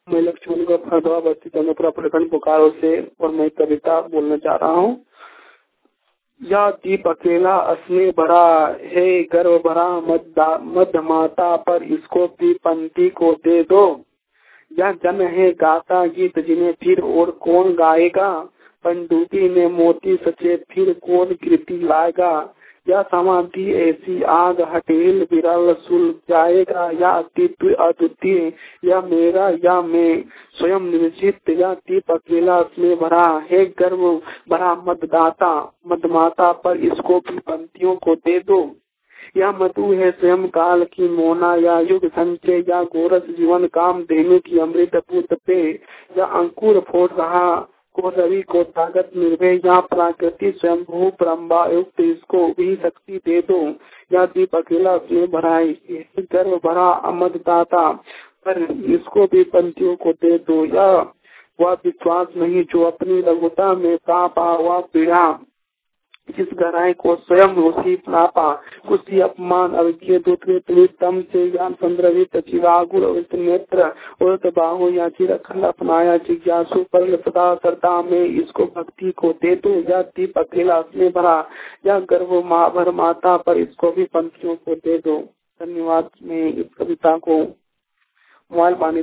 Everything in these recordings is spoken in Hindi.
मैं लक्ष्मण को फरदवा बस्ती चंद्रपुरा प्रखंड बोकारो से और मैं कविता बोलने जा रहा हूँ। या दीप अकेला असली भरा है गर्व भरा मद माता पर इसको भी पंक्ति को दे दो। या जन है गाता गीत जिन्हें फिर और कौन गाएगा, पंडुबी में मोती सचे फिर कौन कृति लाएगा। या समाधि ऐसी आग हटेल विरल सुल जाएगा। या अद्वितीय या मेरा या मैं स्वयं निर्जित। या दीप अकेला उसमें भरा है गर्व भरा मदमाता पर इसको भी पंक्तियों को दे दो। या मधु है स्वयं काल की मोना या युग संचय। या गोरस जीवन काम देने की अमृत पूत पे। या अंकुर फोड़ रहा को रवि को ताकत निर्भय। या प्रकृति स्वयं भू ब्रह्मा युक्त इसको भी शक्ति दे दो। या दीप अकेला उसमें भरा है गर्व भरा अमददाता पर इसको भी पंक्तियों को दे दो। या वह विश्वास नहीं जो अपनी लघुता में पापा वह पीड़ा, जिस गहराई को स्वयं उसी नापा उसी अपमान अवज्ञ दूतम से ज्ञान संद्रवित चिरागुर नेत्र उड़त बाहु या चिरखंड अपनाया जिज्ञासु परल सदा श्रद्धा में इसको भक्ति को दे दो। या दीप अकेला उसमें भरा या गर्व भर माता पर इसको भी पंक्तियों को दे दो। धन्यवाद। मैं इस कविता को मोबाइल पाने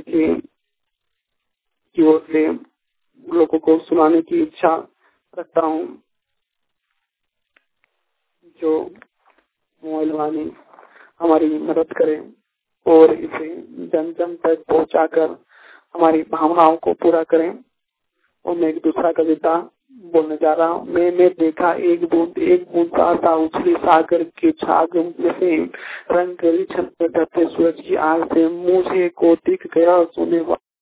की ओर से लोगों को सुनाने की इच्छा रखता हूँ। जो मोबाइल वाणी हमारी मदद करें और इसे जन जन तक पहुंचाकर हमारी भावनाओं को पूरा करें। और मैं एक दूसरा कविता बोलने जा रहा हूँ। मैंने देखा एक बूंद आता उछली सागर के छाग से रंग ढलते सूरज की आग से मुझे को दिख गया सोने